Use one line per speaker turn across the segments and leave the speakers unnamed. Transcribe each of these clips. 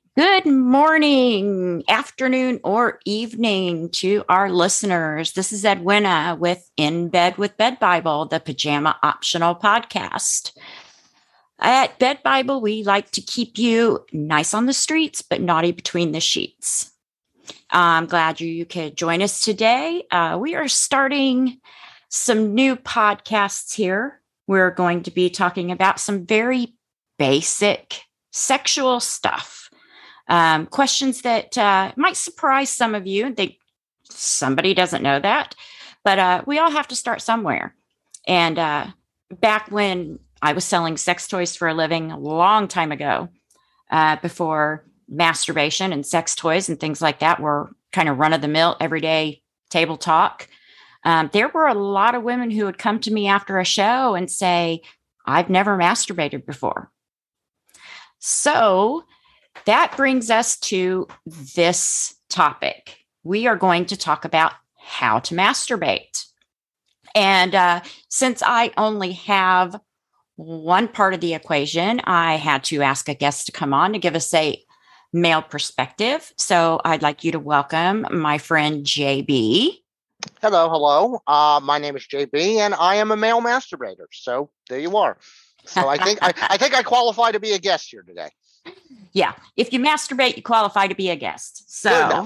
Good morning, afternoon, or evening to our listeners. This is Edwina with In Bed with Bed Bible, the pajama optional podcast. At Bed Bible, we like to keep you nice on the streets, but naughty between the sheets. I'm glad you could join us today. We are starting some new podcasts here. We're going to be talking about some very basic sexual stuff. Questions that might surprise some of you and think somebody doesn't know that, but we all have to start somewhere. And back when I was selling sex toys for a living a long time ago, before masturbation and sex toys and things like that were kind of run of the mill, everyday table talk, there were a lot of women who would come to me after a show and say, I've never masturbated before. So that brings us to this topic. We are going to talk about how to masturbate. And since I only have one part of the equation, I had to ask a guest to come on to give us a male perspective. So I'd like you to welcome my friend JB.
Hello. My name is JB, and I am a male masturbator. So there you are. So I think I qualify to be a guest here today.
Yeah, if you masturbate, you qualify to be a guest. So,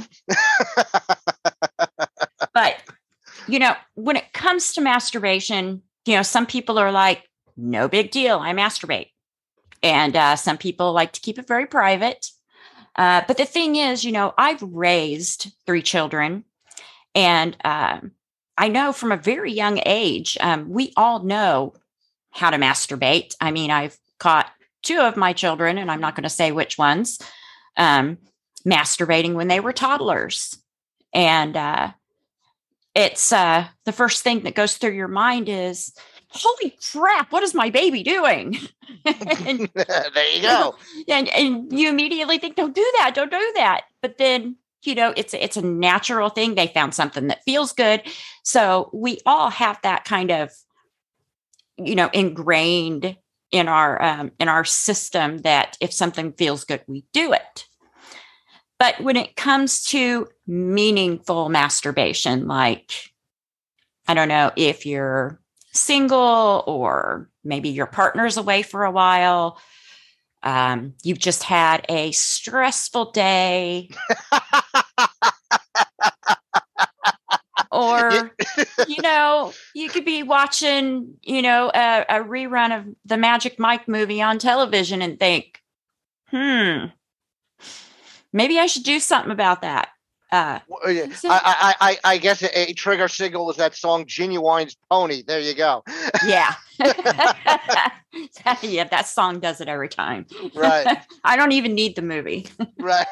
but when it comes to masturbation, some people are like, no big deal, I masturbate. And some people like to keep it very private. But the thing is, I've raised 3 children. And I know from a very young age, we all know how to masturbate. I mean, I've caught 2 of my children, and I'm not going to say which ones, masturbating when they were toddlers. And it's the first thing that goes through your mind is, holy crap, what is my baby doing?
And, there you go.
And you immediately think, don't do that. But then, it's a natural thing. They found something that feels good. So we all have that kind of, ingrained in our system that if something feels good, we do it. But when it comes to meaningful masturbation, like, I don't know, if you're single or maybe your partner's away for a while, you've just had a stressful day, or, you could be watching, a rerun of the Magic Mike movie on television and think, maybe I should do something about that.
I guess a trigger signal is that song Genuine's Pony. There you go.
Yeah. Yeah, that song does it every time.
Right.
I don't even need the movie.
Right.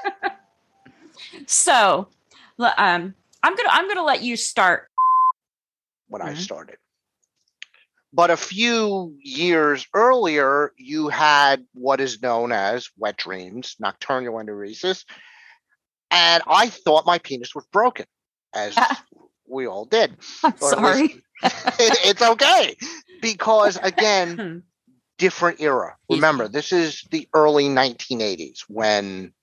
So, I'm gonna let you start.
When I started. But a few years earlier, you had what is known as wet dreams, nocturnal enuresis. And I thought my penis was broken, as we all did.
I'm sorry.
It's okay. Because, again, different era. Remember, this is the early 1980s when,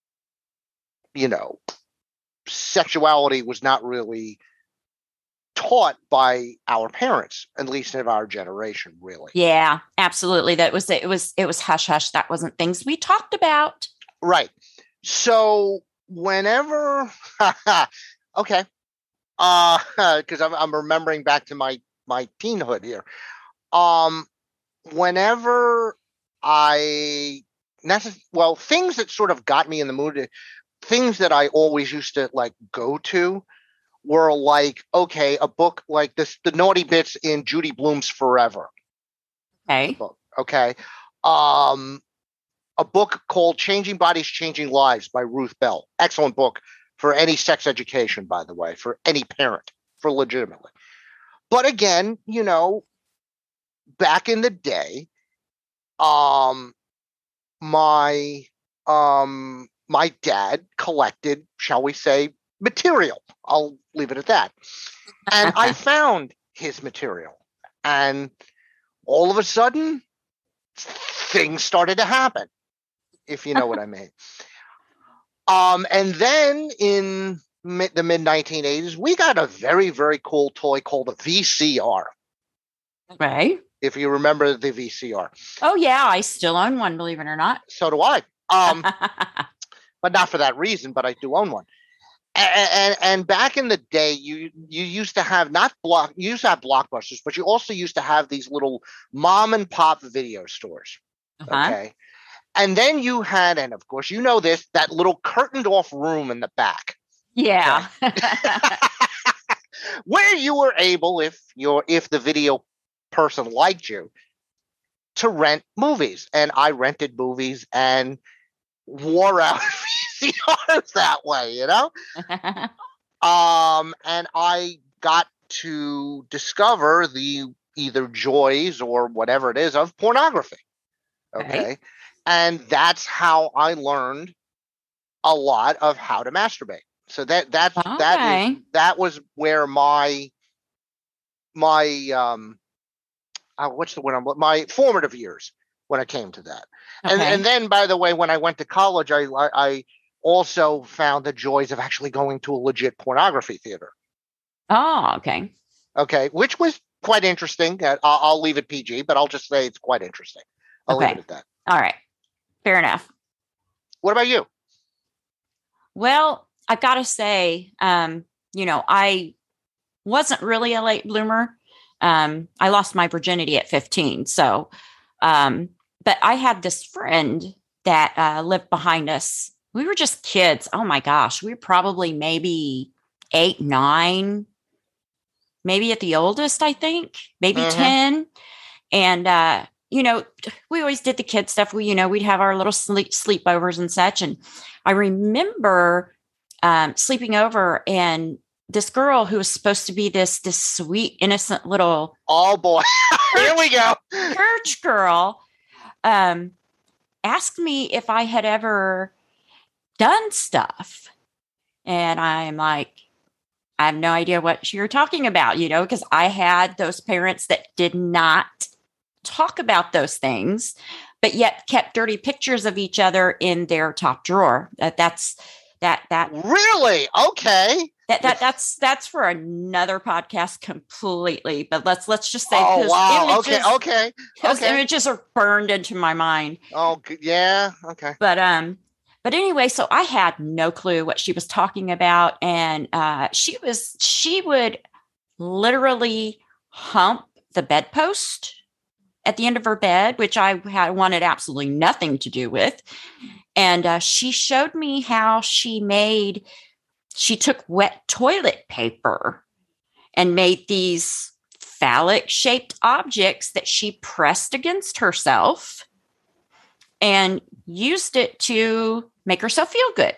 sexuality was not really taught by our parents, at least of our generation, really.
Yeah, absolutely. It was hush hush. That wasn't things we talked about.
Right. So whenever, okay, because I'm remembering back to my teenhood here. Whenever things that sort of got me in the mood, things that I always used to go to were okay, a book like this, The Naughty Bits in Judy Blume's Forever.
Okay.
Okay. A book called Changing Bodies, Changing Lives by Ruth Bell. Excellent book for any sex education, by the way, for any parent, for legitimately. But again, back in the day, my dad collected, shall we say, material. I'll leave it at that. And I found his material. And all of a sudden, things started to happen, if you know what I mean. And then in the mid 1980s, we got a very, very cool toy called a VCR.
Okay.
If you remember the VCR.
Oh yeah, I still own one, believe it or not.
So do I. But not for that reason, but I do own one. And back in the day, you used to have you used to have Blockbusters, but you also used to have these little mom and pop video stores. Okay. And then you had, and of course you know this, that little curtained off room in the back.
Yeah.
Okay. Where you were able, if the video person liked you, to rent movies. And I rented movies and wore out VCRs that way, you know? And I got to discover the either joys or whatever it is of pornography. Okay. And that's how I learned a lot of how to masturbate. So that was where my what's the word? My formative years when it came to that. And then, by the way, when I went to college, I also found the joys of actually going to a legit pornography theater.
Oh, okay.
Okay, which was quite interesting. I'll leave it PG, but I'll just say it's quite interesting. I'll leave it at that.
All right. Fair enough.
What about you?
Well, I've got to say, I wasn't really a late bloomer. I lost my virginity at 15. So, but I had this friend that lived behind us. We were just kids. Oh my gosh. We were probably maybe 8, 9, maybe at the oldest, I think, maybe 10. And, we always did the kid stuff. We'd have our little sleepovers and such. And I remember sleeping over, and this girl who was supposed to be this sweet, innocent little
here we go,
church girl, asked me if I had ever done stuff. And I'm like, I have no idea what you're talking about, because I had those parents that did not talk about those things, but yet kept dirty pictures of each other in their top drawer. That's
really okay.
That's for another podcast completely. But let's just say,
those
images are burned into my mind.
Oh yeah, okay.
But anyway, so I had no clue what she was talking about, and she would literally hump the bedpost at the end of her bed, which I wanted absolutely nothing to do with. And she showed me how she took wet toilet paper and made these phallic shaped objects that she pressed against herself and used it to make herself feel good.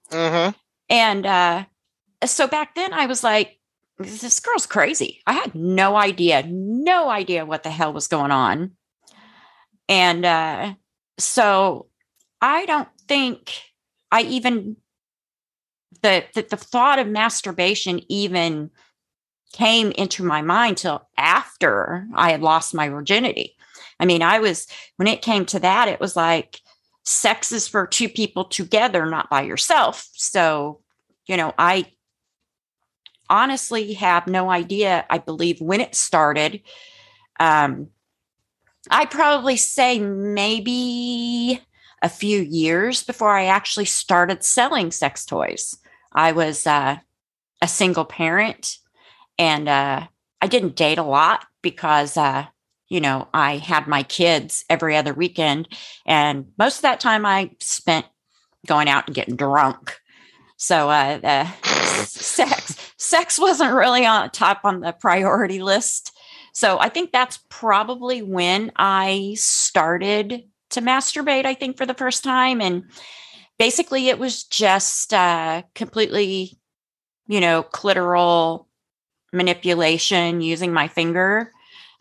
And so back then I was like, this girl's crazy. I had no idea what the hell was going on. And so I don't think I even, the thought of masturbation even came into my mind till after I had lost my virginity. I mean, when it came to that, it was like, sex is for two people together, not by yourself. So, I honestly have no idea, I believe, when it started. I'd probably say maybe a few years before I actually started selling sex toys. I was a single parent, and I didn't date a lot because, I had my kids every other weekend, and most of that time I spent going out and getting drunk. So sex wasn't really on the priority list. So I think that's probably when I started to masturbate, I think, for the first time. And basically it was just completely, clitoral manipulation using my finger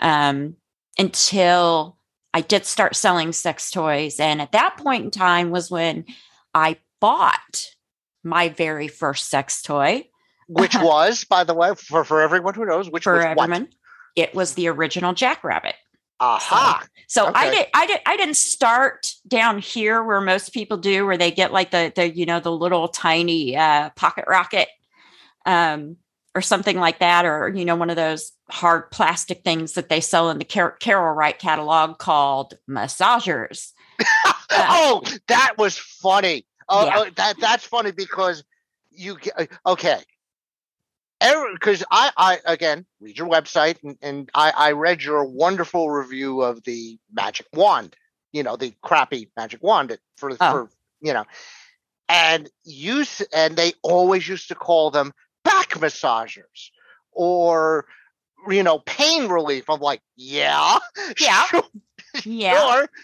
until I did start selling sex toys. And at that point in time was when I bought my very first sex toy.
Which was, by the way, for everyone who knows, it was the original Jackrabbit. Aha.
So
Okay.
I didn't start down here where most people do, where they get like the little tiny pocket rocket, or something like that, or one of those hard plastic things that they sell in the Carol Wright catalog called massagers.
Oh, that was funny.
Yeah.
That's funny because you okay. Because I again read your website and I read your wonderful review of the magic wand, the crappy magic wand for and they always used to call them back massagers or pain relief. I'm like, yeah,
yeah, yeah,
sure.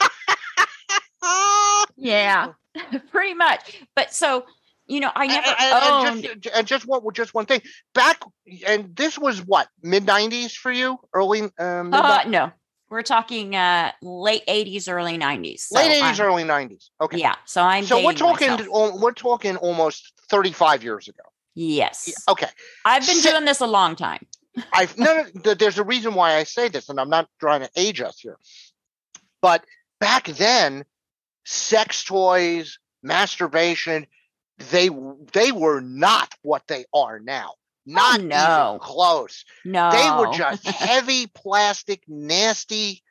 yeah, pretty much. But so I never owned.
And just one thing back, and this was what, mid 90s for you, early
No, we're talking late 80s, early 90s.
Late 80s, early 90s. Okay.
Yeah. So
we're talking almost 35 years ago.
Yes.
Yeah, okay.
I've been doing this a long time.
There's a reason why I say this, and I'm not trying to age us here. But back then, sex toys, masturbation, they were not what they are now. Not even close.
No.
They were just heavy plastic, nasty,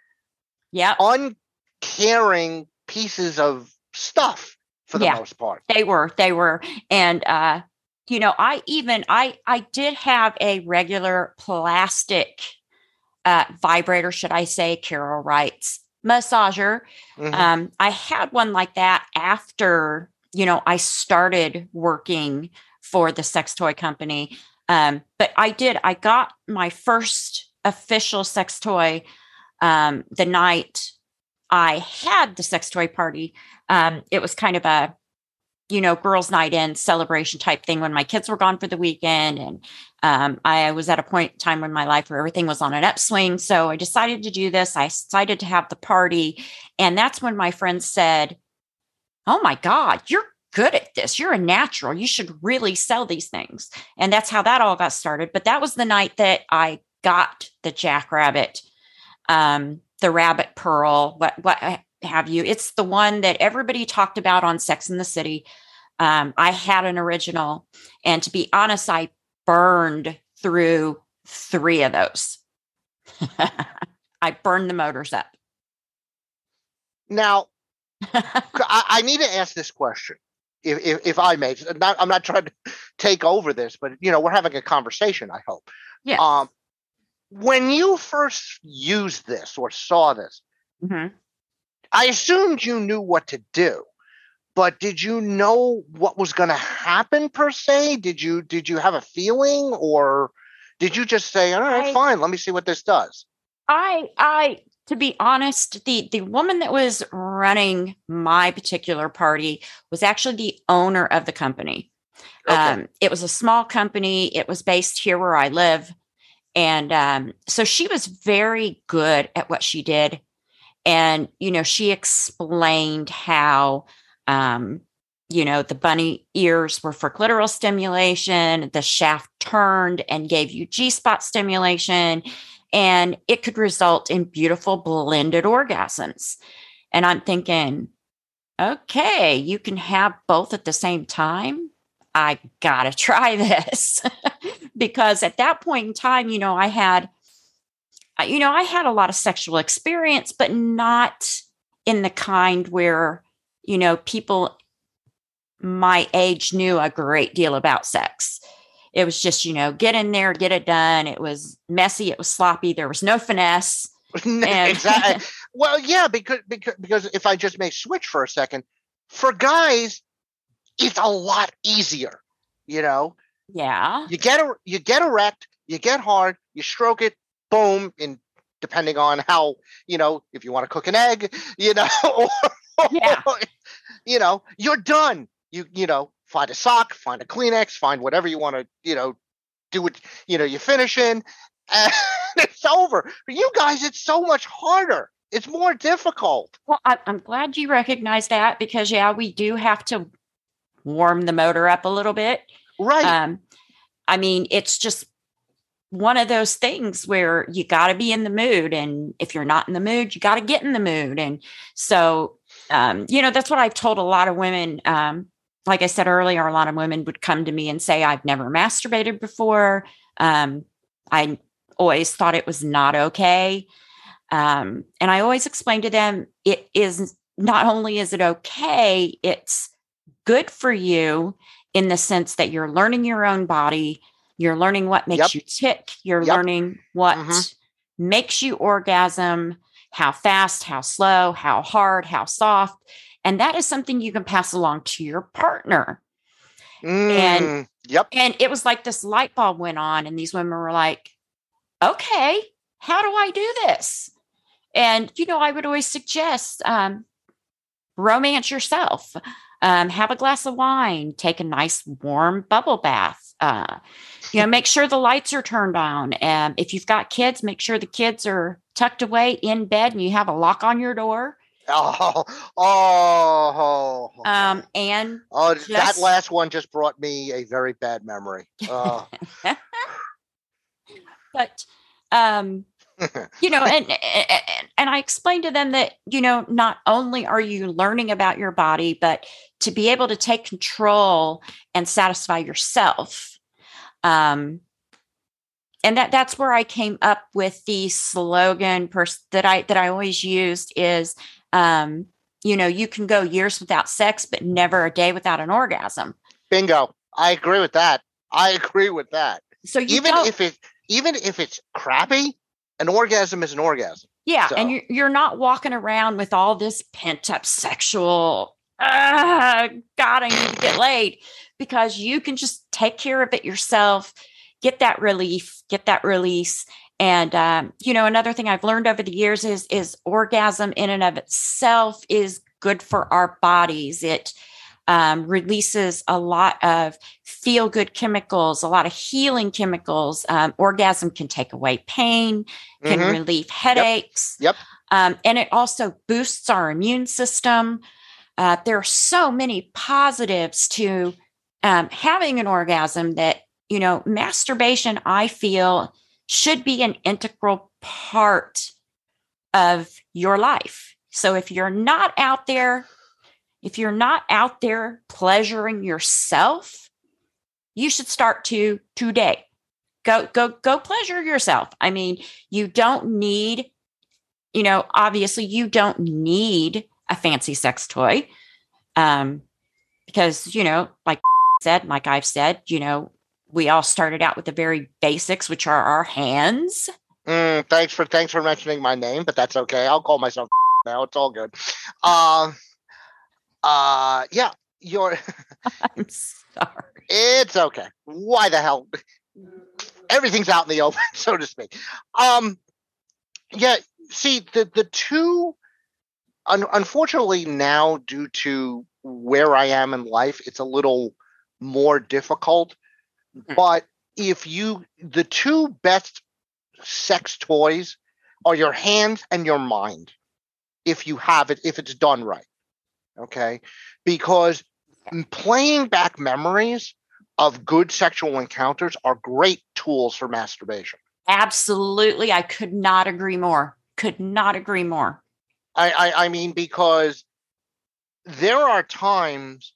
uncaring pieces of stuff for the most part.
They were. And I did have a regular plastic vibrator, should I say, Carol Wright's massager. Mm-hmm. I had one like that after, I started working for the sex toy company. But I got my first official sex toy the night I had the sex toy party. It was kind of a, girls' night in celebration type thing when my kids were gone for the weekend. And I was at a point in time in my life where everything was on an upswing. So I decided to do this. I decided to have the party. And that's when my friends said, "Oh my God, you're good at this. You're a natural. You should really sell these things." And that's how that all got started. But that was the night that I got the Jackrabbit, the Rabbit Pearl, what have you. It's the one that everybody talked about on Sex and the City. I had an original. And to be honest, I burned through 3 of those. I burned the motors up.
Now, I need to ask this question. If I may, I'm not trying to take over this, but we're having a conversation, I hope.
Yeah.
When you first used this or saw this,
mm-hmm.
I assumed you knew what to do, but did you know what was going to happen per se? Did you have a feeling, or did you just say, "All right, fine, let me see what this does"?
To be honest, the woman that was running my particular party was actually the owner of the company. Okay. It was a small company. It was based here where I live. And so she was very good at what she did. And, she explained how, the bunny ears were for clitoral stimulation. The shaft turned and gave you G-spot stimulation. And it could result in beautiful blended orgasms. And I'm thinking, okay, you can have both at the same time. I got to try this. Because at that point in time, I had a lot of sexual experience, but not in the kind where, people my age knew a great deal about sex. It was just, get in there, get it done. It was messy. It was sloppy. There was no finesse.
Exactly. Well, yeah, because if I just may switch for a second, for guys, it's a lot easier,
Yeah.
You get erect, you get hard, you stroke it, boom, and depending on how, if you want to cook an egg, or, you're done. You find a sock, find a Kleenex, find whatever you want to, do it, you finish in, and it's over. For you guys, it's so much harder. It's more difficult.
Well, I'm glad you recognize that because, we do have to warm the motor up a little bit.
Right.
I mean, it's just one of those things where you got to be in the mood. And if you're not in the mood, you got to get in the mood. And so, that's what I've told a lot of women. Like I said earlier, a lot of women would come to me and say, I've never masturbated before. I always thought it was not okay. And I always explain to them, it is not only is it okay, it's good for you in the sense that you're learning your own body. You're learning what makes you tick. You're learning what makes you orgasm, how fast, how slow, how hard, how soft. And that is something you can pass along to your partner. And it was like this light bulb went on, and these women were like, okay, how do I do this? And, I would always suggest romance yourself. Have a glass of wine, take a nice warm bubble bath. Make sure the lights are turned on. And if you've got kids, make sure the kids are tucked away in bed and you have a lock on your door.
And that last one just brought me a very bad memory.
But and I explained to them that, not only are you learning about your body, but to be able to take control and satisfy yourself. And that's where I came up with the slogan that I always used is, you can go years without sex, but never a day without an orgasm.
Bingo. I agree with that. So even if it's crappy, an orgasm is an orgasm.
Yeah. So. And you're not walking around with all this pent up sexual, God, I need to get laid, because you can just take care of it yourself, get that relief, get that release. And, another thing I've learned over the years is orgasm in and of itself is good for our bodies. It releases a lot of feel-good chemicals, a lot of healing chemicals. Orgasm can take away pain, can relieve headaches. And it also boosts our immune system. There are so many positives to having an orgasm that, masturbation, I feel, should be an integral part of your life. So if you're not out there pleasuring yourself, you should start today. Go pleasure yourself. I mean, you don't need, obviously you don't need a fancy sex toy. Because, like I've said, we all started out with the very basics, which are our hands.
Thanks for mentioning my name, but that's okay. I'll call myself now. It's all good. You're
I'm sorry.
It's okay. Why the hell? Everything's out in the open, so to speak. See, the two, unfortunately now, due to where I am in life, it's a little more difficult. But the two best sex toys are your hands and your mind, if it's done right. Okay. Because playing back memories of good sexual encounters are great tools for masturbation.
Absolutely. I could not agree more.
I mean, because there are times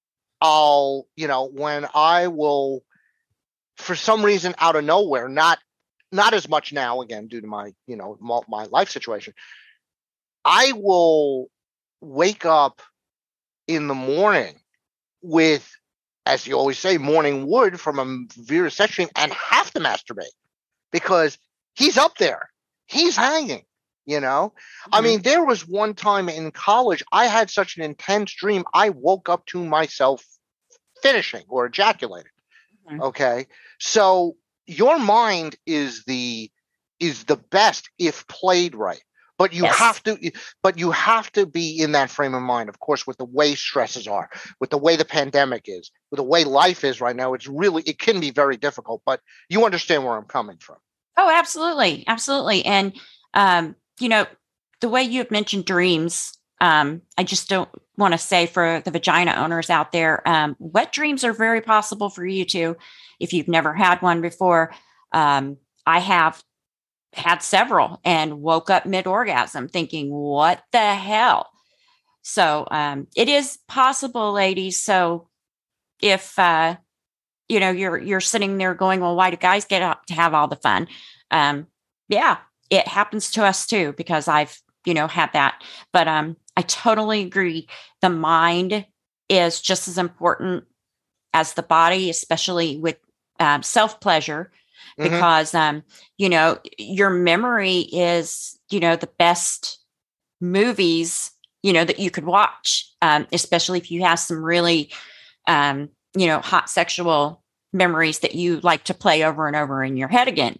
when I will, for some reason out of nowhere, not as much now, again, due to my, my life situation, I will wake up in the morning with, as you always say, morning wood from a Vera sex dream and have to masturbate because he's up there. He's hanging, I mean, there was one time in college, I had such an intense dream. I woke up to myself finishing or ejaculating. Okay. So your mind is the best if played right. But you have to be in that frame of mind, of course, with the way stresses are, with the way the pandemic is, with the way life is right now. It can be very difficult, but you understand where I'm coming from.
Oh, absolutely. Absolutely. And, the way you have mentioned dreams, I just don't want to say for the vagina owners out there, wet dreams are very possible for you too. If you've never had one before, I have had several and woke up mid-orgasm thinking, what the hell? So it is possible, ladies. So if you're sitting there going, well, why do guys get out to have all the fun? Yeah, it happens to us too, because I've had that. But I totally agree. The mind is just as important as the body, especially with self-pleasure, because your memory is the best movies that you could watch, especially if you have some really hot sexual memories that you like to play over and over in your head again.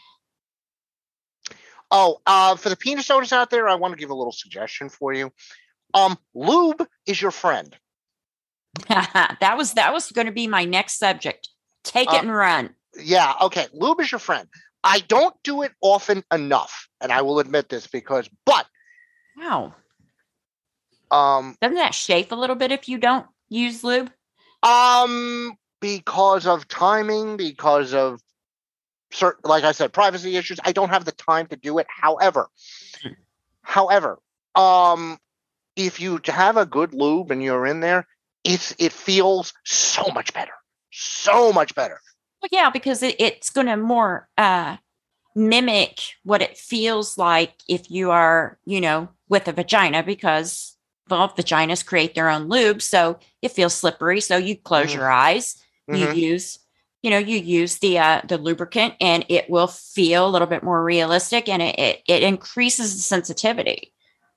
Oh, for the penis owners out there, I want to give a little suggestion for you. Lube is your friend.
that was going to be my next subject. Take it and run.
Yeah. Okay. Lube is your friend. I don't do it often enough, and I will admit this
wow. Doesn't that chafe a little bit if you don't use lube?
Because of timing, because of certain, like I said, privacy issues. I don't have the time to do it. However, if you have a good lube and you're in there, it feels so much better. So much better.
Well, yeah, because it's going to more mimic what it feels like if you are, with a vagina, because vaginas create their own lube, so it feels slippery. So you close your eyes, you use the lubricant, and it will feel a little bit more realistic, and it increases the sensitivity.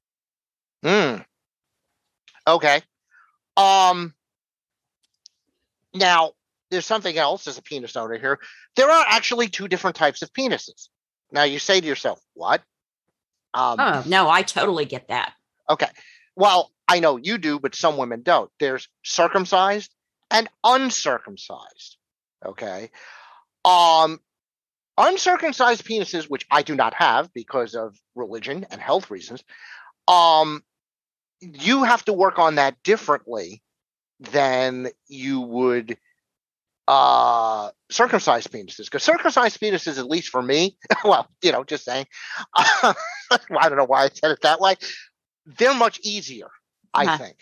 Okay. Now there's something else as a penis owner here. There are actually two different types of penises. Now you say to yourself, what?
Oh, no, I totally get that.
Okay. Well, I know you do, but some women don't. There's circumcised and uncircumcised. Okay. Uncircumcised penises, which I do not have because of religion and health reasons, you have to work on that differently than you would circumcised penises. Because circumcised penises, at least for me, well, just saying, I don't know why I said it that way. They're much easier, I think,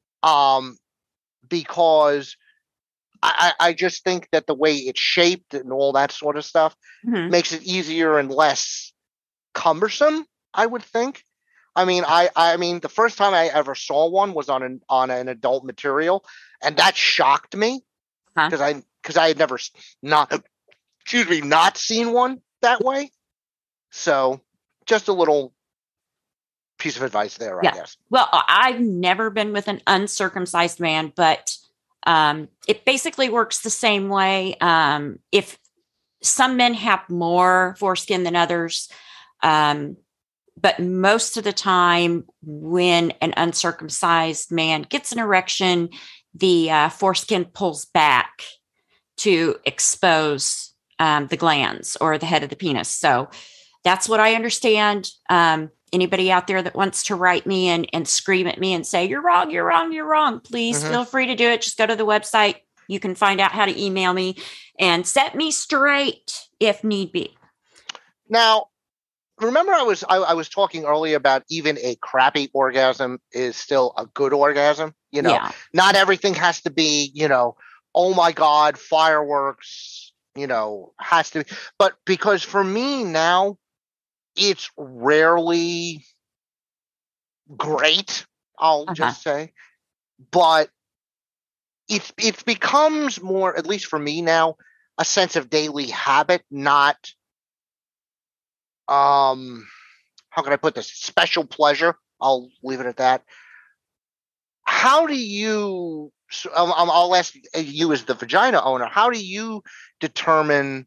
because I just think that the way it's shaped and all that sort of stuff makes it easier and less cumbersome, I would think. I mean, I mean, the first time I ever saw one was on an adult material, and that shocked me because I had never not seen one that way. So, just a little piece of advice there, I guess.
Well, I've never been with an uncircumcised man, but it basically works the same way. If some men have more foreskin than others, but most of the time when an uncircumcised man gets an erection, the foreskin pulls back to expose the glands or the head of the penis. So that's what I understand. Anybody out there that wants to write me and scream at me and say, you're wrong, you're wrong, you're wrong, please feel free to do it. Just go to the website. You can find out how to email me and set me straight if need be.
Now, remember I was talking earlier about even a crappy orgasm is still a good orgasm. Not everything has to be, oh my God, fireworks, has to be. But because for me now, it's rarely great, I'll just say, but it becomes more, at least for me now, a sense of daily habit, not how can I put this? Special pleasure. I'll leave it at that. How do you? I'll ask you as the vagina owner. How do you determine?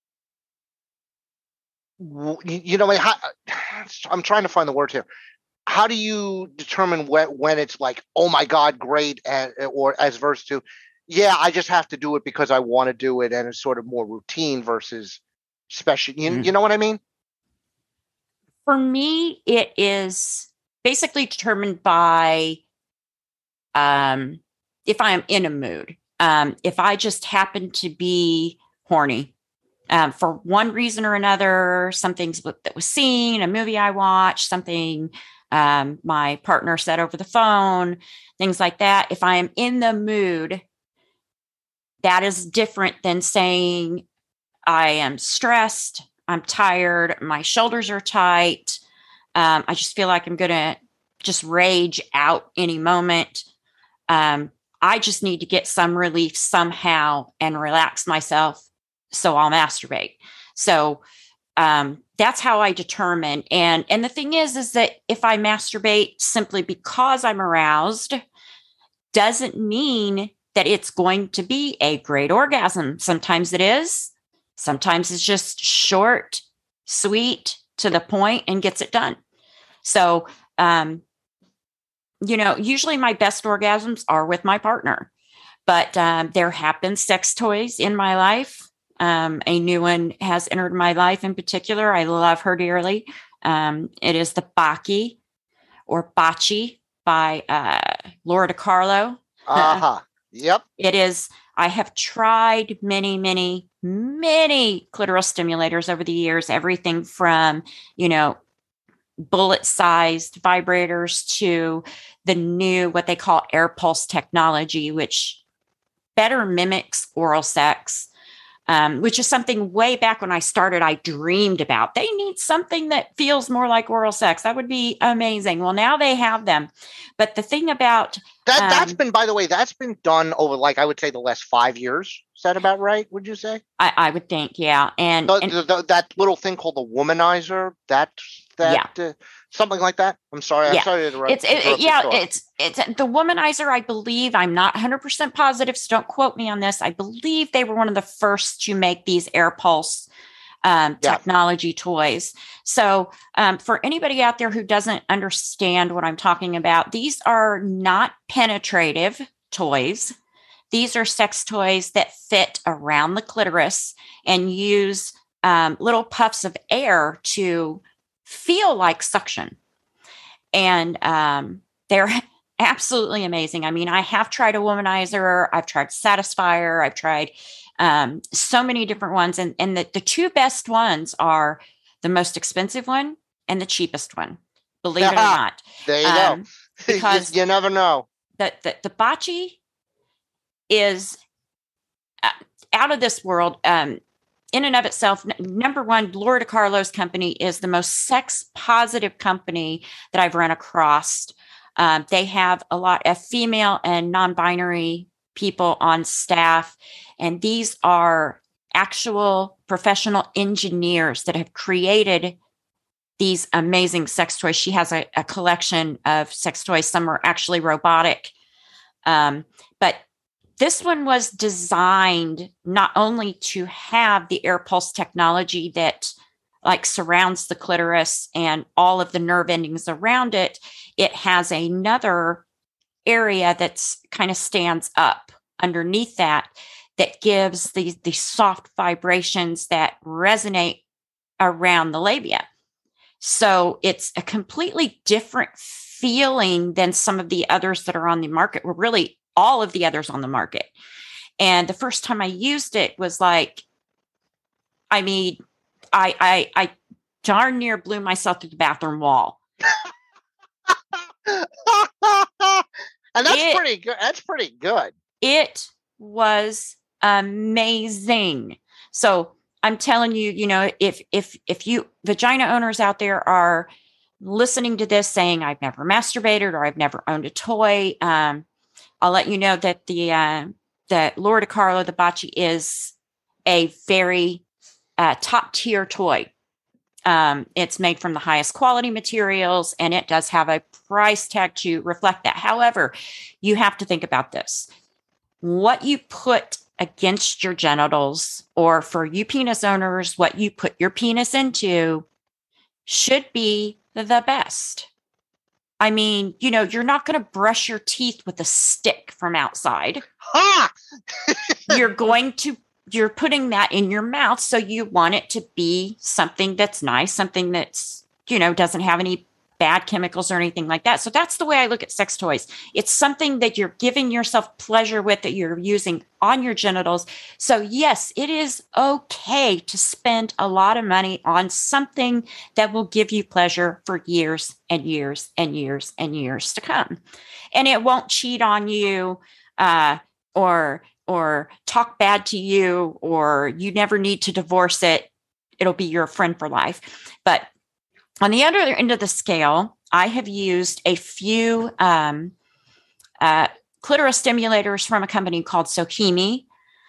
I'm trying to find the word here. How do you determine when it's like, oh my God, great, or as versus to, yeah, I just have to do it because I want to do it, and it's sort of more routine versus special. You know what I mean?
For me, it is basically determined by if I am in a mood. If I just happen to be horny, for one reason or another, something that was seen, a movie I watched, something my partner said over the phone, things like that. If I am in the mood, that is different than saying I am stressed, I'm tired, my shoulders are tight. I just feel like I'm going to just rage out any moment. I just need to get some relief somehow and relax myself. So I'll masturbate. So that's how I determine. And the thing is that if I masturbate simply because I'm aroused, doesn't mean that it's going to be a great orgasm. Sometimes it is. Sometimes it's just short, sweet, to the point, and gets it done. So, usually my best orgasms are with my partner, but there have been sex toys in my life. A new one has entered my life in particular. I love her dearly. It is the Baki or Bachi by Laura DiCarlo.
Uh-huh. Yep.
It is. I have tried many, many, many clitoral stimulators over the years, everything from, bullet-sized vibrators to the new, what they call air pulse technology, which better mimics oral sex. Which is something way back when I started, I dreamed about. They need something that feels more like oral sex. That would be amazing. Well, now they have them. But the thing about
that's been, by the way, that's been done over, like, I would say the last 5 years. Is that about right? Would you say?
I would think, yeah. And,
that little thing called the womanizer, something like that. I'm sorry.
Yeah.
I'm sorry to interrupt.
It's the womanizer. I believe, I'm not 100% positive, so don't quote me on this. I believe they were one of the first to make these air pulse technology toys. So for anybody out there who doesn't understand what I'm talking about, these are not penetrative toys. These are sex toys that fit around the clitoris and use little puffs of air to feel like suction. And they're absolutely amazing. I mean, I have tried a womanizer. I've tried Satisfyer. I've tried so many different ones. And the two best ones are the most expensive one and the cheapest one, believe it or not.
There you go. Because you never know.
The Bachi is out of this world. In and of itself, number one, Laura DiCarlo's company is the most sex positive company that I've run across. They have a lot of female and non-binary people on staff, and these are actual professional engineers that have created these amazing sex toys. She has a collection of sex toys. Some are actually robotic, but this one was designed not only to have the air pulse technology that like surrounds the clitoris and all of the nerve endings around it. It has another area that's kind of stands up underneath that gives these soft vibrations that resonate around the labia. So it's a completely different feeling than some of the others that are on the market. Well, really all of the others on the market. And the first time I used it was like, I mean, I darn near blew myself through the bathroom wall.
And that's pretty good. That's pretty good.
It was amazing. So I'm telling you, if you vagina owners out there are listening to this saying, I've never masturbated or I've never owned a toy, I'll let you know that the Laura DiCarlo, the Bachi, is a very top tier toy. It's made from the highest quality materials, and it does have a price tag to reflect that. However, you have to think about this. What you put against your genitals, or for you penis owners, what you put your penis into should be the best. I mean, you're not going to brush your teeth with a stick from outside.
Ha!
You're putting that in your mouth. So you want it to be something that's nice, something that's, doesn't have any bad chemicals or anything like that. So that's the way I look at sex toys. It's something that you're giving yourself pleasure with, that you're using on your genitals. So yes, it is okay to spend a lot of money on something that will give you pleasure for years and years and years and years to come. And it won't cheat on you, or talk bad to you, or you never need to divorce it. It'll be your friend for life. But on the other end of the scale, I have used a few clitoris stimulators from a company called Sohimi.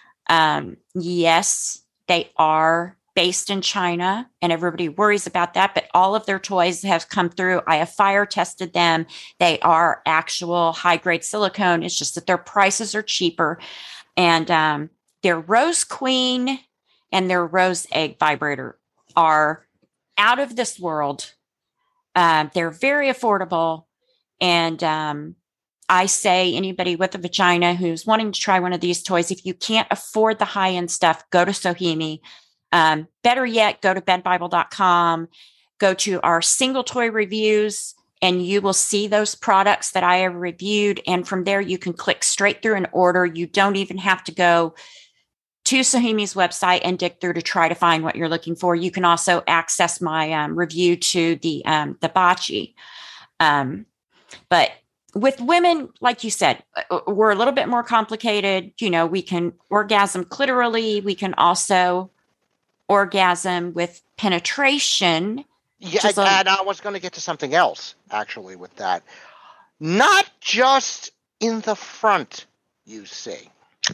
Yes, they are based in China, and everybody worries about that, but all of their toys have come through. I have fire tested them. They are actual high-grade silicone. It's just that their prices are cheaper. And their Rose Queen and their Rose Egg vibrator are out of this world. They're very affordable. And I say anybody with a vagina who's wanting to try one of these toys, if you can't afford the high-end stuff, go to Sohimi. Better yet, go to bedbible.com, go to our single toy reviews, and you will see those products that I have reviewed. And from there, you can click straight through and order. You don't even have to go to Sohimi's website and dig through to try to find what you're looking for. You can also access my review to the Bocce. But with women, like you said, we're a little bit more complicated. You know, we can orgasm clitorally. We can also orgasm with penetration.
Yeah, and I was going to get to something else, actually, with that. Not just in the front, you see.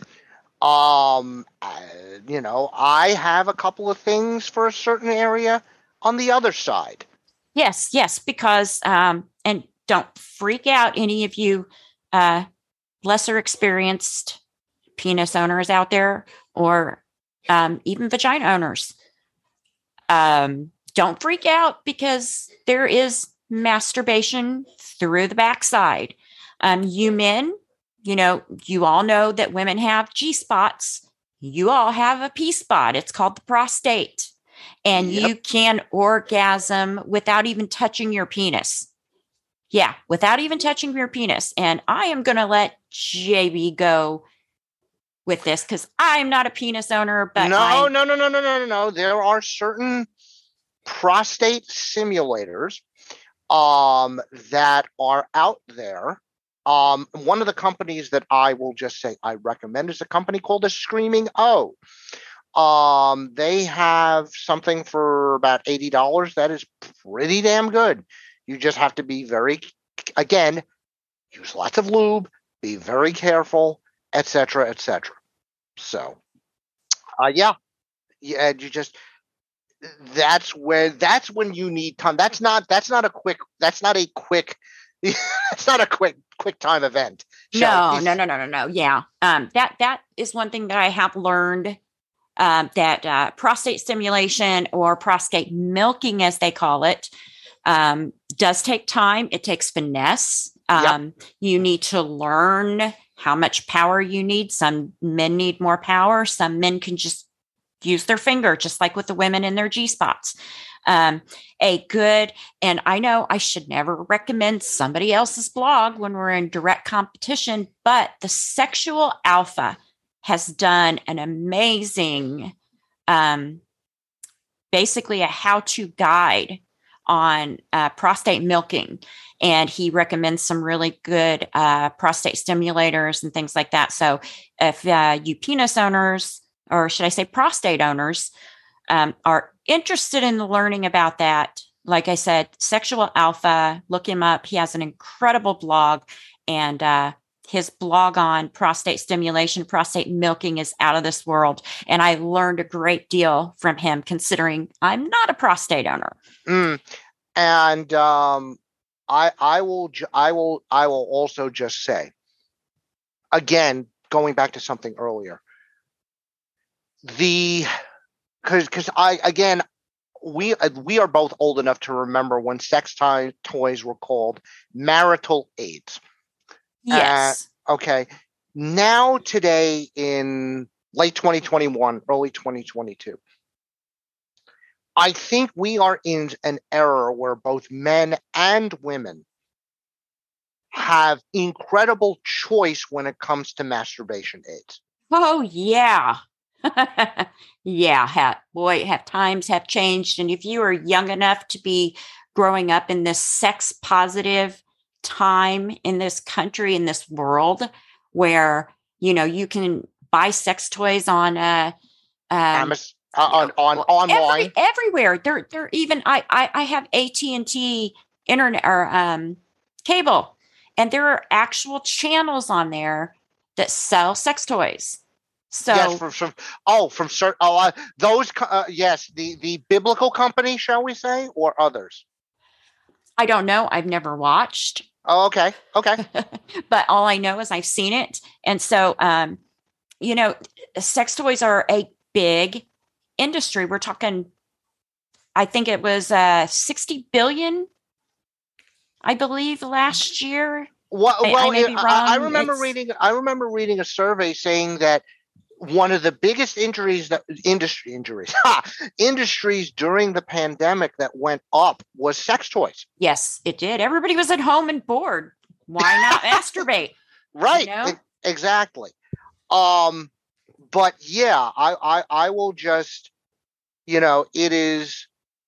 You know, I have a couple of things for a certain area on the other side.
Yes, because, and don't freak out, any of you lesser experienced penis owners out there, or even vagina owners. Don't freak out, because there is masturbation through the backside. You men, you know, you all know that women have G-spots. You all have a P-spot. It's called the prostate. And you can orgasm without even touching your penis. Yeah, without even touching your penis. And I am going to let JB go with this, because I'm not a penis owner. But
No. There are certain prostate simulators that are out there. One of the companies that I will just say I recommend is a company called the Screaming O. They have something for about $80 that is pretty damn good. You just have to be again, use lots of lube, be very careful, etc., etc. So, you just, that's when you need time. That's not a quick time event.
No. Yeah. That is one thing that I have learned, that prostate stimulation, or prostate milking, as they call it, does take time. It takes finesse. You need to learn how much power you need. Some men need more power. Some men can just use their finger, just like with the women in their G-spots. And I know I should never recommend somebody else's blog when we're in direct competition, but the Sexual Alpha has done an amazing, basically a how-to guide on prostate milking. And he recommends some really good prostate stimulators and things like that. So if you penis owners, or should I say prostate owners, are interested in learning about that, like I said, Sexual Alpha, look him up. He has an incredible blog, and his blog on prostate stimulation, prostate milking is out of this world. And I learned a great deal from him, considering I'm not a prostate owner.
And I will also just say, again, going back to something earlier, because we are both old enough to remember when sex toys were called marital aids.
Yes.
Okay. Now, today, in late 2021, early 2022, I think we are in an era where both men and women have incredible choice when it comes to masturbation aids.
Oh, yeah. Yeah. Have times have changed. And if you are young enough to be growing up in this sex positive time in this country, in this world, where, you can buy sex toys on,
Amazon, on online.
Everywhere. They're even, I have AT&T internet or cable, and there are actual channels on there that sell sex toys. So
yes, yes, the biblical company, shall we say, or others?
I don't know. I've never watched.
Oh, okay.
But all I know is I've seen it. And so, sex toys are a big industry. We're talking, I think it was 60 billion, I believe, last year.
I remember reading a survey saying that one of the biggest industries during the pandemic that went up was sex toys.
Yes, it did. Everybody was at home and bored. Why not masturbate?
Right. Exactly. But yeah, I will just, it's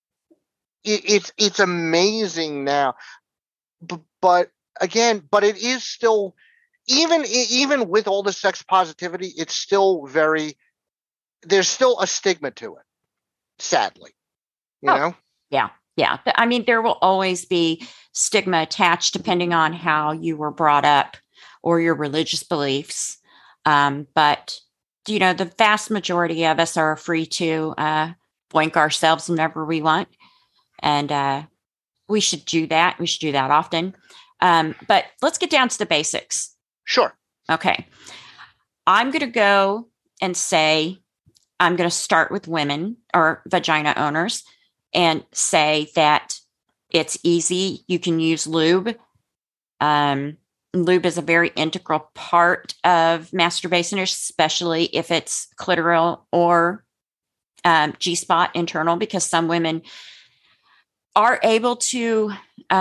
amazing now. But again, it is still, even with all the sex positivity, it's still there's still a stigma to it, sadly, you know?
Yeah. Yeah. I mean, there will always be stigma attached depending on how you were brought up or your religious beliefs. But, the vast majority of us are free to boink ourselves whenever we want. And we should do that. We should do that often. But let's get down to the basics.
Sure.
Okay. I'm going to go and say, I'm going to start with women or vagina owners and say that it's easy. You can use lube. Lube is a very integral part of masturbation, especially if it's clitoral or G-spot internal, because some women are able to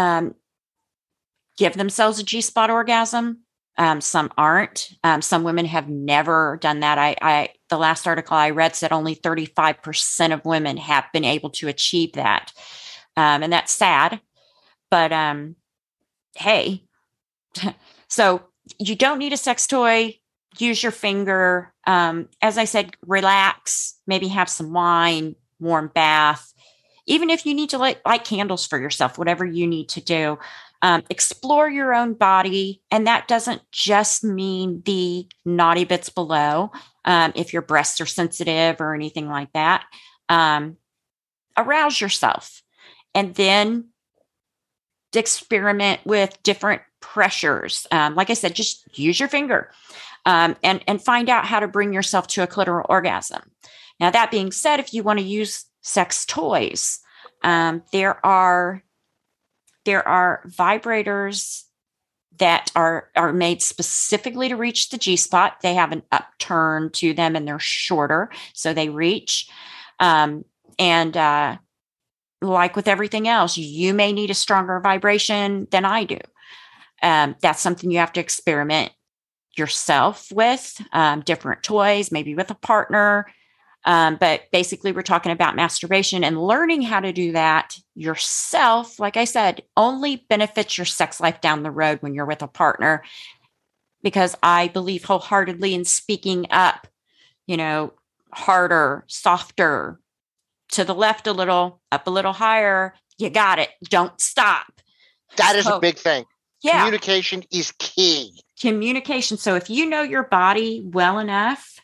give themselves a G-spot orgasm. Some aren't. Some women have never done that. The last article I read said only 35% of women have been able to achieve that. And that's sad, but, hey, so you don't need a sex toy. Use your finger. As I said, relax, maybe have some wine, warm bath. Even if you need to light candles for yourself, whatever you need to do. Explore your own body. And that doesn't just mean the naughty bits below. If your breasts are sensitive or anything like that, arouse yourself and then experiment with different pressures. Like I said, just use your finger and find out how to bring yourself to a clitoral orgasm. Now, that being said, if you want to use sex toys, there are vibrators that are made specifically to reach the G-spot. They have an upturn to them and they're shorter, so they reach. Like with everything else, you may need a stronger vibration than I do. That's something you have to experiment yourself with, different toys, maybe with a partner. But basically, we're talking about masturbation, and learning how to do that yourself, like I said, only benefits your sex life down the road when you're with a partner, because I believe wholeheartedly in speaking up, harder, softer, to the left a little, up a little higher. You got it. Don't stop.
That is a big thing.
Yeah.
Communication is key.
Communication. So if you know your body well enough,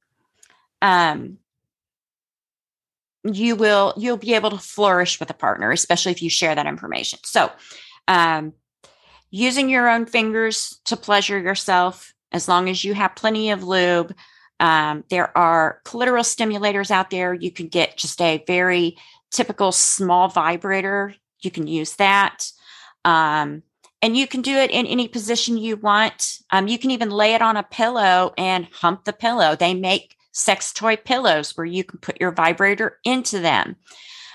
you'll be able to flourish with a partner, especially if you share that information. So, using your own fingers to pleasure yourself, as long as you have plenty of lube. There are clitoral stimulators out there. You can get just a very typical small vibrator. You can use that. And you can do it in any position you want. You can even lay it on a pillow and hump the pillow. They make sex toy pillows where you can put your vibrator into them.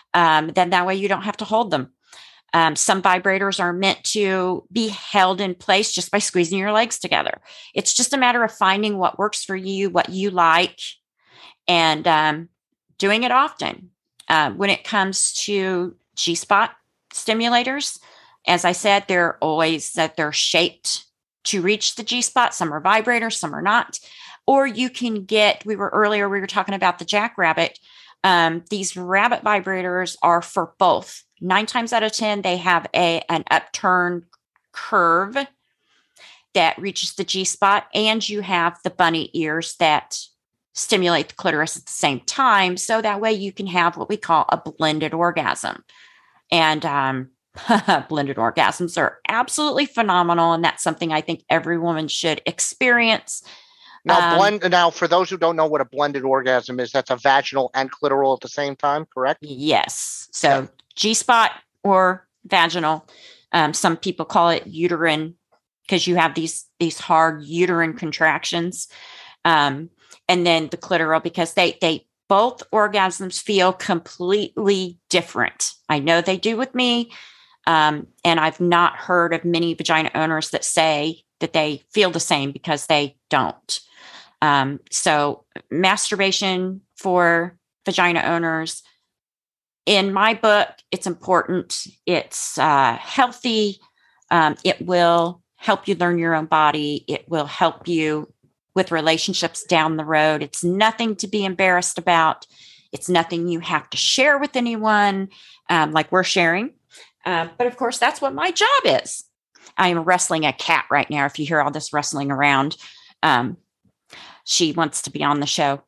Then that way you don't have to hold them. Some vibrators are meant to be held in place just by squeezing your legs together. It's just a matter of finding what works for you, what you like, and doing it often. When it comes to G-spot stimulators, as I said, they're shaped to reach the G-spot. Some are vibrators, some are not. Or you can get, we were talking about the Jackrabbit. These rabbit vibrators are for both. 9 times out of 10, they have an upturned curve that reaches the G-spot, and you have the bunny ears that stimulate the clitoris at the same time. So that way you can have what we call a blended orgasm. And blended orgasms are absolutely phenomenal. And that's something I think every woman should experience.
Now, for those who don't know what a blended orgasm is, that's a vaginal and clitoral at the same time, correct?
Yes. So G-spot or vaginal. Some people call it uterine because you have these hard uterine contractions. And then the clitoral, because they both orgasms feel completely different. I know they do with me. And I've not heard of many vagina owners that say that they feel the same, because they don't. So masturbation for vagina owners, in my book, it's important. It's healthy. It will help you learn your own body. It will help you with relationships down the road. It's nothing to be embarrassed about. It's nothing you have to share with anyone, like we're sharing. But of course, that's what my job is. I am wrestling a cat right now. If you hear all this wrestling around, she wants to be on the show.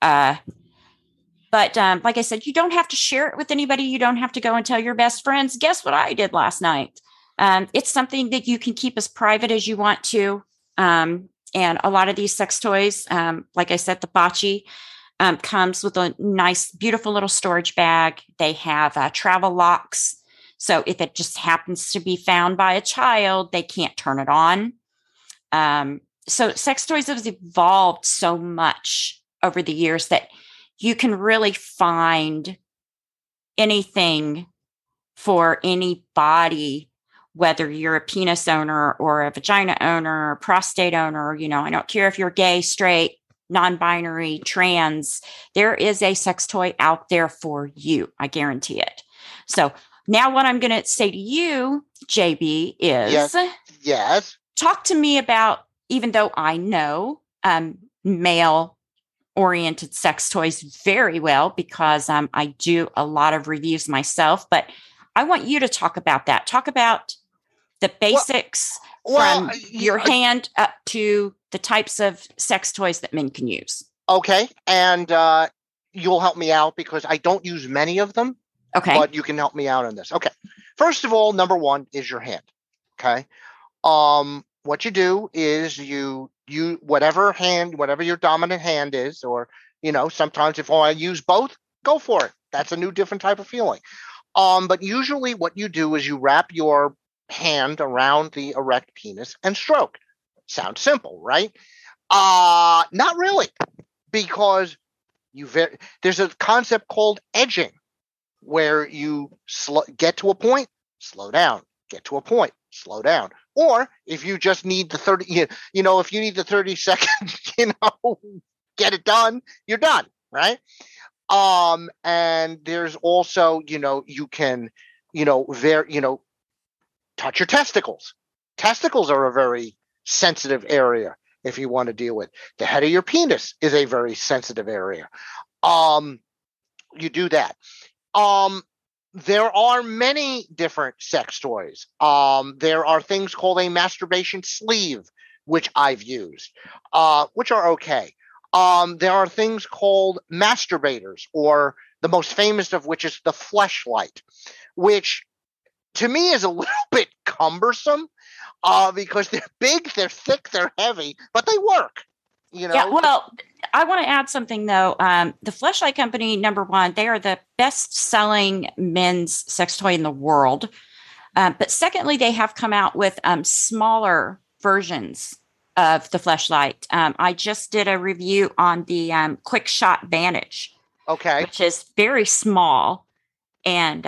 But like I said, you don't have to share it with anybody. You don't have to go and tell your best friends. Guess what I did last night? It's something that you can keep as private as you want to. And a lot of these sex toys, like I said, the Bocce comes with a nice, beautiful little storage bag. They have travel locks. So if it just happens to be found by a child, they can't turn it on. So sex toys have evolved so much over the years that you can really find anything for any body, whether you're a penis owner or a vagina owner or prostate owner. I don't care if you're gay, straight, non-binary, trans, there is a sex toy out there for you. I guarantee it. So now what I'm going to say to you, JB, is
yes.
Talk to me about, even though I know male-oriented sex toys very well, because I do a lot of reviews myself, but I want you to talk about that. Talk about the basics from your hand up to the types of sex toys that men can use.
Okay. And you'll help me out because I don't use many of them.
Okay.
But you can help me out on this. Okay. First of all, number one is your hand. Okay. What you do is you whatever your dominant hand is, or, sometimes if I use both, go for it. That's a new, different type of feeling. But usually what you do is you wrap your hand around the erect penis and stroke. Sounds simple, right? Not really, because there's a concept called edging, where you get to a point, slow down, get to a point, slow down. Or if you just need the 30, if you need the 30 seconds, get it done, you're done, right? And there's also, you can, touch your testicles. Testicles are a very sensitive area if you want to deal with. The head of your penis is a very sensitive area. You do that. There are many different sex toys. There are things called a masturbation sleeve, which I've used, which are okay. There are things called masturbators, or the most famous of which is the Fleshlight, which to me is a little bit cumbersome, because they're big, they're thick, they're heavy, but they work.
Yeah, well, I want to add something, though. The Fleshlight Company, number one, they are the best-selling men's sex toy in the world. But secondly, they have come out with smaller versions of the Fleshlight. I just did a review on the Quick Shot Vantage,
okay,
which is very small. and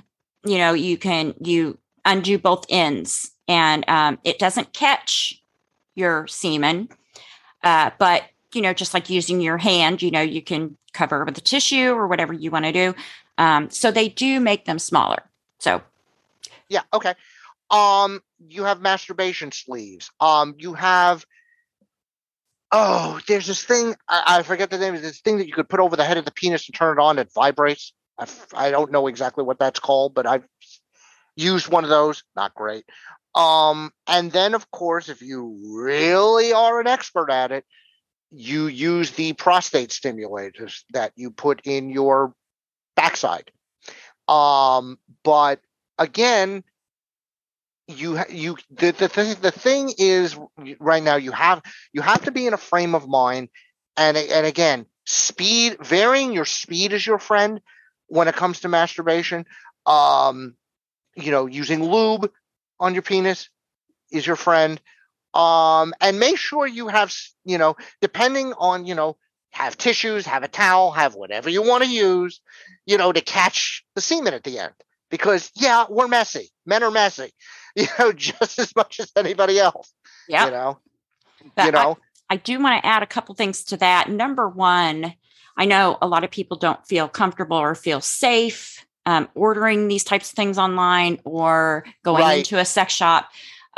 you undo both ends, and it doesn't catch your semen, but just like using your hand, you can cover with a tissue or whatever you want to do. So they do make them smaller. So
yeah, okay. You have masturbation sleeves. You have there's this thing, I forget the name of this thing that you could put over the head of the penis and turn it on. It vibrates. I don't know exactly what that's called, but I've used one of those. Not great. And then, of course, if you really are an expert at it, you use the prostate stimulators that you put in your backside. But again, the thing is, right now you have to be in a frame of mind, and again, varying your speed is your friend when it comes to masturbation. Using lube on your penis is your friend. And make sure you have, depending on, have tissues, have a towel, have whatever you want to use, to catch the semen at the end. Because, yeah, we're messy. Men are messy, just as much as anybody else.
Yeah. I do want to add a couple things to that. Number one, I know a lot of people don't feel comfortable or feel safe ordering these types of things online or going into a sex shop.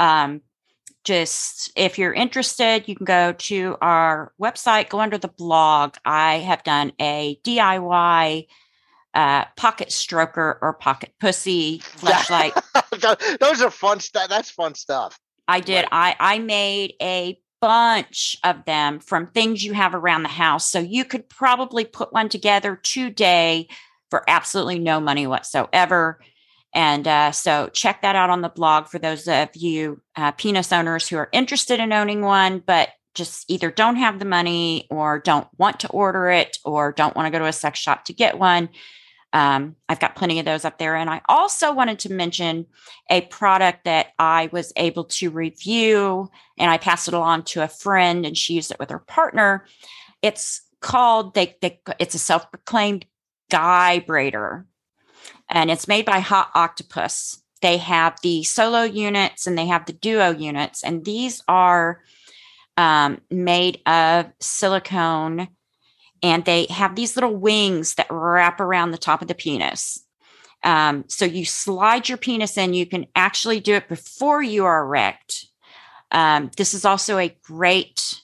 Just if you're interested, you can go to our website, go under the blog. I have done a DIY pocket stroker or pocket pussy fleshlight.
Those are fun stuff. That's fun stuff.
I did. I made a bunch of them from things you have around the house. So you could probably put one together today for absolutely no money whatsoever. And so check that out on the blog for those of you penis owners who are interested in owning one, but just either don't have the money or don't want to order it or don't want to go to a sex shop to get one. I've got plenty of those up there. And I also wanted to mention a product that I was able to review, and I passed it along to a friend and she used it with her partner. It's called, it's a self-proclaimed vibrator, and it's made by Hot Octopuss. They have the solo units and they have the duo units, and these are made of silicone, and they have these little wings that wrap around the top of the penis. So you slide your penis in. You can actually do it before you are erect. This is also a great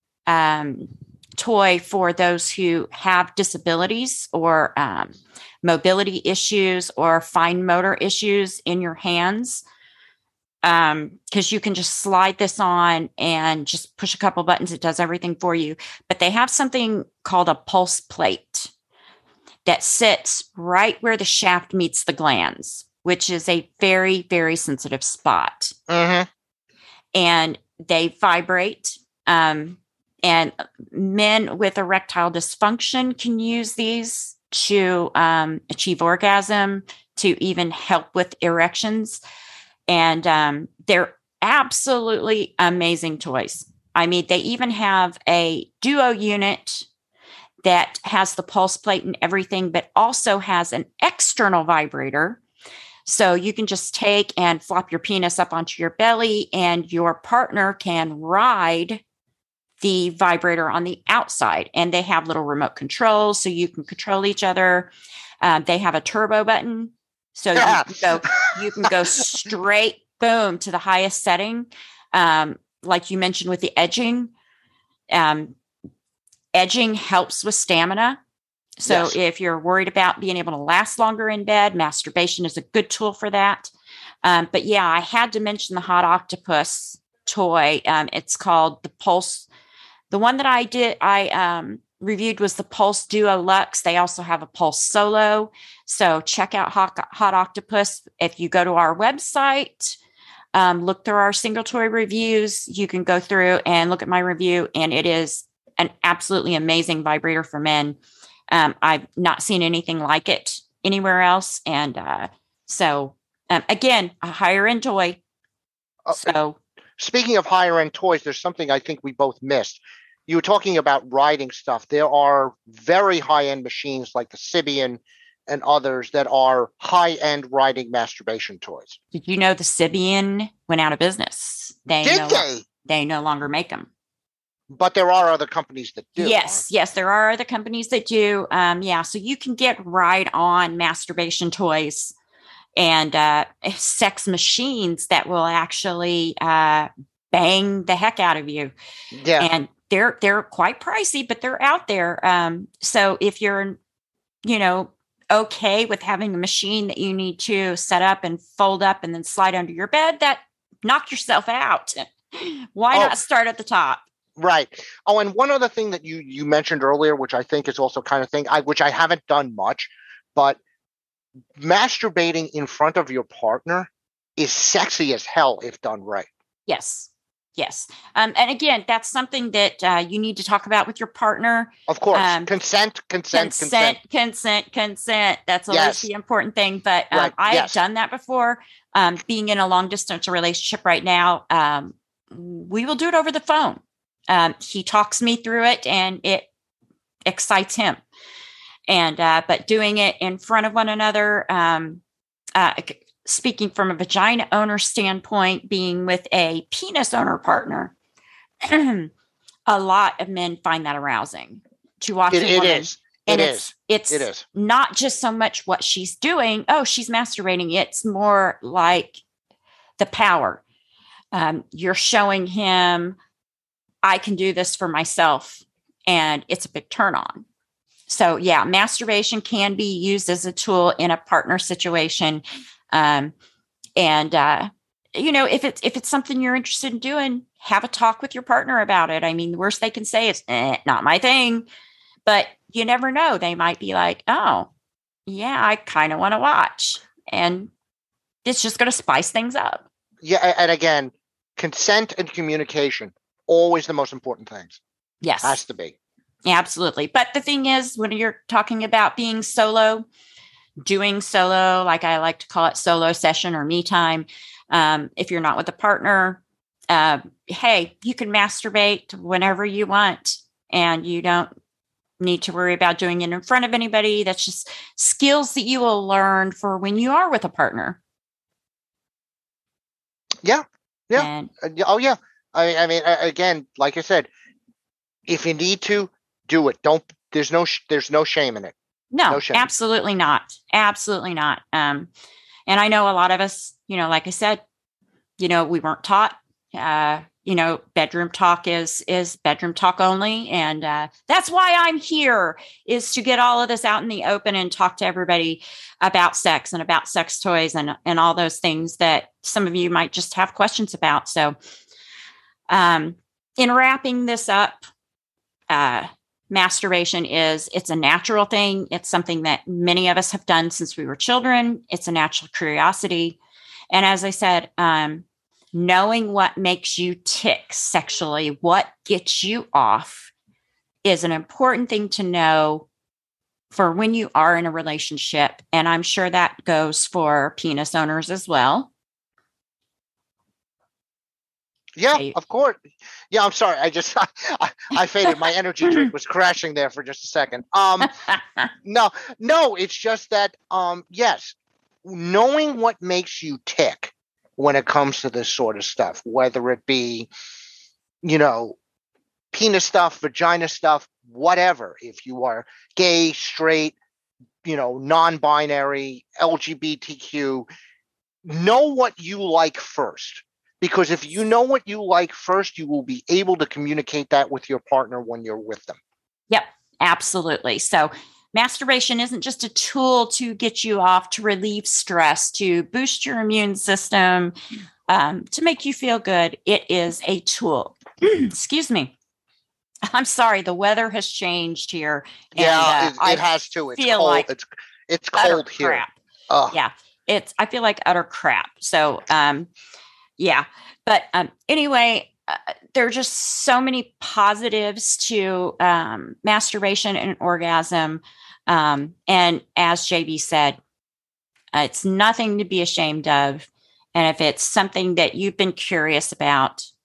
toy for those who have disabilities or mobility issues or fine motor issues in your hands. Because you can just slide this on and just push a couple buttons. It does everything for you. But they have something called a pulse plate that sits right where the shaft meets the glands, which is a very, very sensitive spot.
Mm-hmm.
And they vibrate. And men with erectile dysfunction can use these to achieve orgasm, to even help with erections. And they're absolutely amazing toys. I mean, they even have a duo unit that has the pulse plate and everything, but also has an external vibrator. So you can just take and flop your penis up onto your belly, and your partner can ride the vibrator on the outside. And they have little remote controls so you can control each other. They have a turbo button. So you can go straight, boom, to the highest setting. Like you mentioned with the edging. Edging helps with stamina. So if you're worried about being able to last longer in bed, masturbation is a good tool for that. But yeah, I had to mention the Hot Octopuss toy. It's called the Pulse. The one that I reviewed was the Pulse Duo Luxe. They also have a Pulse Solo. So check out Hot Octopuss. If you go to our website, look through our single toy reviews, you can go through and look at my review, and it is an absolutely amazing vibrator for men. I've not seen anything like it anywhere else. And again, a higher end toy. So
speaking of higher end toys, there's something I think we both missed. You were talking about riding stuff. There are very high end machines like the Sybian and others that are high-end riding masturbation toys.
Did you know the Sybian went out of business? They no longer make them.
But there are other companies that do.
Yes, there are other companies that do. So you can get right on masturbation toys and sex machines that will actually bang the heck out of you.
Yeah.
And they're quite pricey, but they're out there. So if you're, okay with having a machine that you need to set up and fold up and then slide under your bed, that knock yourself out. Why not start at the top?
Right. Oh, and one other thing that you mentioned earlier, which I think is also kind of thing, which I haven't done much, but masturbating in front of your partner is sexy as hell if done right.
Yes. And again, that's something that you need to talk about with your partner.
Of course. Consent.
That's always the important thing. But I have done that before. Being in a long distance relationship right now, we will do it over the phone. He talks me through it and it excites him. And, but doing it in front of one another, speaking from a vagina owner standpoint, being with a penis owner partner, a lot of men find that arousing to watch.
It is.
It's not just so much what she's doing. Oh, she's masturbating. It's more like the power. You're showing him, I can do this for myself, and it's a big turn on. So yeah, masturbation can be used as a tool in a partner situation. If it's something you're interested in doing, have a talk with your partner about it. I mean, the worst they can say is not my thing, but you never know. They might be like, oh yeah, I kind of want to watch, and it's just going to spice things up.
Yeah. And again, consent and communication, always the most important things.
Yes.
Has to be.
Absolutely. But the thing is, when you're talking about being solo, doing solo, like I like to call it solo session or me time, if you're not with a partner, hey, you can masturbate whenever you want, and you don't need to worry about doing it in front of anybody. That's just skills that you will learn for when you are with a partner.
Yeah. Yeah.
And,
yeah. I mean, again, like I said, if you need to, do it. There's no shame in it.
No shame. Absolutely not. Absolutely not. And I know a lot of us, like I said, we weren't taught, bedroom talk is bedroom talk only. And that's why I'm here, is to get all of this out in the open and talk to everybody about sex and about sex toys and all those things that some of you might just have questions about. So in wrapping this up, masturbation it's a natural thing. It's something that many of us have done since we were children. It's a natural curiosity. And as I said, knowing what makes you tick sexually, what gets you off, is an important thing to know for when you are in a relationship. And I'm sure that goes for penis owners as well.
Yeah, of course. Yeah, I'm sorry. I faded. My energy drink was crashing there for just a second. No, it's just that, yes, knowing what makes you tick when it comes to this sort of stuff, whether it be, penis stuff, vagina stuff, whatever. If you are gay, straight, non-binary, LGBTQ, know what you like first. Because if you know what you like first, you will be able to communicate that with your partner when you're with them.
Yep, absolutely. So masturbation isn't just a tool to get you off, to relieve stress, to boost your immune system, to make you feel good. It is a tool. Excuse me. I'm sorry. The weather has changed here.
Yeah, it has too. It's cold. Like it's cold here.
Crap. Yeah, I feel like utter crap. So, yeah. But anyway, there are just so many positives to masturbation and orgasm. And as JB said, it's nothing to be ashamed of. And if it's something that you've been curious about,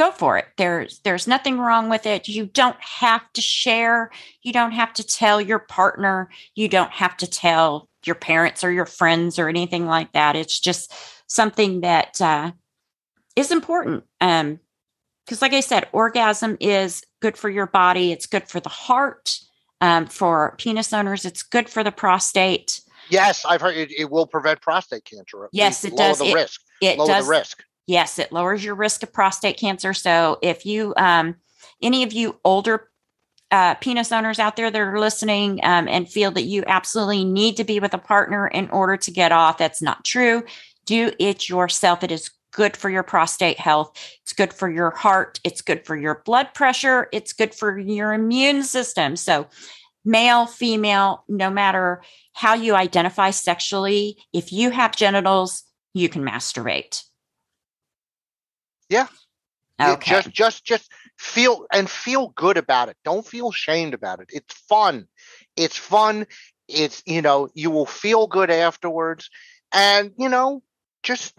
go for it. There's nothing wrong with it. You don't have to share. You don't have to tell your partner. You don't have to tell your parents or your friends or anything like that. It's just something that is important. Because like I said, orgasm is good for your body. It's good for the heart. For penis owners, it's good for the prostate.
Yes, I've heard it will prevent prostate cancer.
Yes, it does.
Lower the risk.
It
Lower
does.
the risk.
Yes, it lowers your risk of prostate cancer. So if you, any of you older penis owners out there that are listening and feel that you absolutely need to be with a partner in order to get off, that's not true. Do it yourself. It is good for your prostate health. It's good for your heart. It's good for your blood pressure. It's good for your immune system. So male, female, no matter how you identify sexually, if you have genitals, you can masturbate.
Yeah.
Okay.
Just feel good about it. Don't feel ashamed about it. It's fun. It's fun. It's, you will feel good afterwards. And, just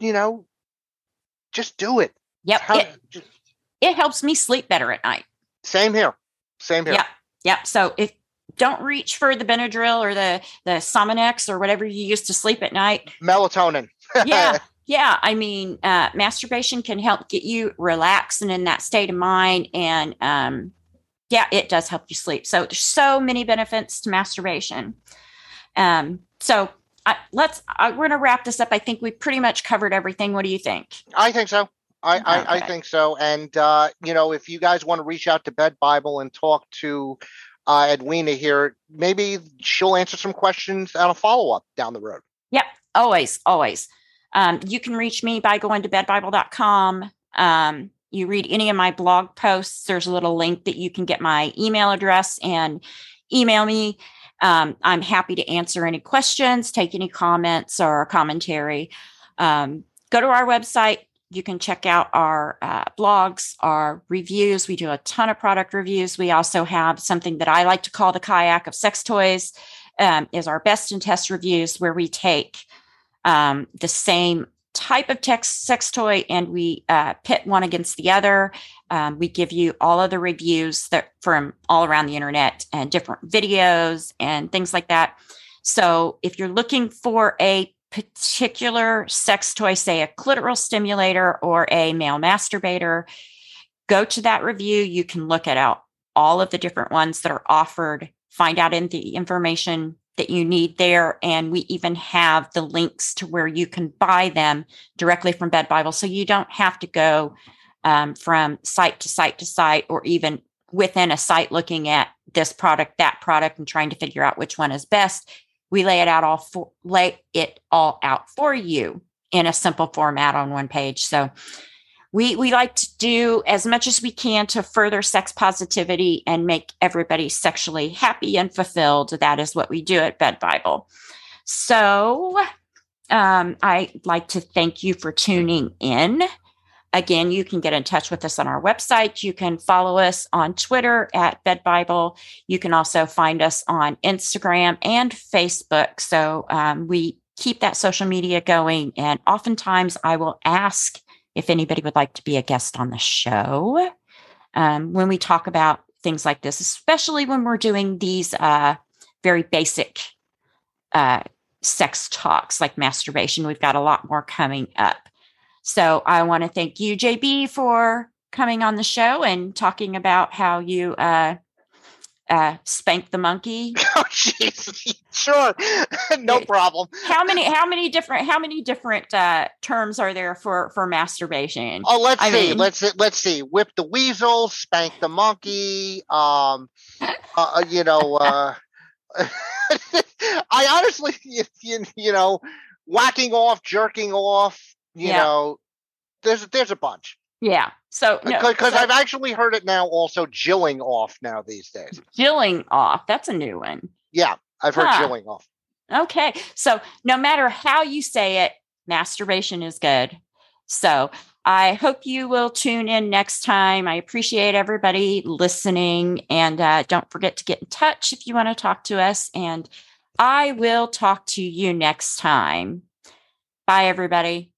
do it.
Yep. It helps me sleep better at night.
Same here.
Yeah. So don't reach for the Benadryl or the Sominex or whatever you use to sleep at night.
Melatonin.
Yeah. I mean, masturbation can help get you relaxed and in that state of mind. And it does help you sleep. So there's so many benefits to masturbation. So we're going to wrap this up. I think we pretty much covered everything. What do you think?
I think so. I think so. And, if you guys want to reach out to Bed Bible and talk to Edwina here, maybe she'll answer some questions on a follow-up down the road.
Yep. Always. You can reach me by going to bedbible.com. You read any of my blog posts. There's a little link that you can get my email address and email me. I'm happy to answer any questions, take any comments or commentary. Go to our website. You can check out our blogs, our reviews. We do a ton of product reviews. We also have something that I like to call the kayak of sex toys, is our best in test reviews, where we take the same type of sex toy and we pit one against the other. We give you all of the reviews that from all around the internet and different videos and things like that. So if you're looking for a particular sex toy, say a clitoral stimulator or a male masturbator, go to that review. You can look at all of the different ones that are offered, find out in the information that you need there. And we even have the links to where you can buy them directly from Bed Bible. So you don't have to go from site to site to site, or even within a site looking at this product, that product, and trying to figure out which one is best. We lay it all out for you in a simple format on one page. So we like to do as much as we can to further sex positivity and make everybody sexually happy and fulfilled. That is what we do at Bed Bible. So I'd like to thank you for tuning in. Again, you can get in touch with us on our website. You can follow us on Twitter at Bed Bible. You can also find us on Instagram and Facebook. So we keep that social media going. And oftentimes I will ask if anybody would like to be a guest on the show when we talk about things like this, especially when we're doing these very basic sex talks like masturbation. We've got a lot more coming up. So I want to thank you, JB, for coming on the show and talking about how you spank the monkey.
Oh, jeez. Sure. No problem.
How many different terms are there for masturbation?
Oh, let's see. Whip the weasel, spank the monkey. I honestly, whacking off, jerking off. There's a bunch.
Yeah. So
because I've actually heard it now also jilling off now these days.
Jilling off. That's a new one.
Yeah. I've heard jilling off.
Okay. So no matter how you say it, masturbation is good. So I hope you will tune in next time. I appreciate everybody listening, and don't forget to get in touch if you want to talk to us, and I will talk to you next time. Bye, everybody.